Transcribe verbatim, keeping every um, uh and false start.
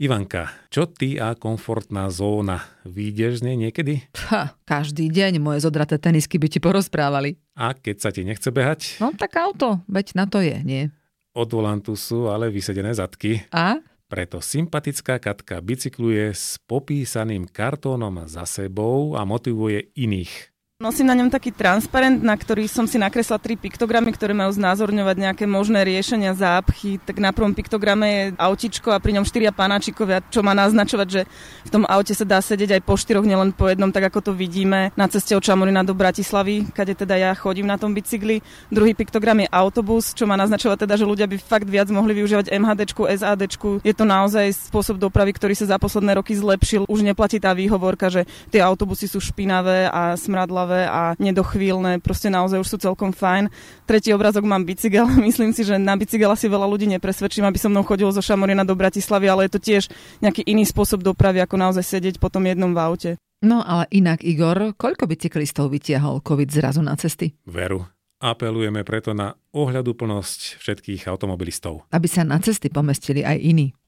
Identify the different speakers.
Speaker 1: Ivanka, čo ty a komfortná zóna? Výjdeš z nej niekedy?
Speaker 2: Ha, každý deň moje zodraté tenisky by ti porozprávali.
Speaker 1: A keď sa ti nechce behať?
Speaker 2: No tak auto, veď na to je, nie?
Speaker 1: Od volantu sú ale vysedené zadky.
Speaker 2: A?
Speaker 1: Preto sympatická Katka bicykluje s popísaným kartónom za sebou a motivuje iných.
Speaker 3: Nosím na ňom taký transparent, na ktorý som si nakresla tri piktogramy, ktoré majú znázorňovať nejaké možné riešenia zápchy. Tak na prvom piktograme je autičko a pri ňom štyria panáčikovia, čo má naznačovať, že v tom aute sa dá sedieť aj po štyroch, nielen po jednom, tak ako to vidíme na ceste od Šamorína do Bratislavy, kade teda ja chodím na tom bicykli. Druhý piktogram je autobus, čo má naznačovať teda, že ľudia by fakt viac mohli využívať MHDčku, SADčku. Je to naozaj spôsob dopravy, ktorý sa za posledné roky zlepšil. Už neplatí tá výhovorka, že tie autobusy sú špinavé a smradlavé a nedochvíľne, proste naozaj už sú celkom fajn. Tretí obrázok mám bicykel, myslím si, že na bicykel asi veľa ľudí nepresvedčím, aby so mnou chodilo zo Šamorína do Bratislavy, ale je to tiež nejaký iný spôsob dopravy, ako naozaj sedieť po tom jednom v aute.
Speaker 2: No ale inak, Igor, koľko bicyklistov vytiahol COVID zrazu na cesty?
Speaker 1: Veru. Apelujeme preto na ohľaduplnosť všetkých automobilistov.
Speaker 2: Aby sa na cesty pomestili aj iní.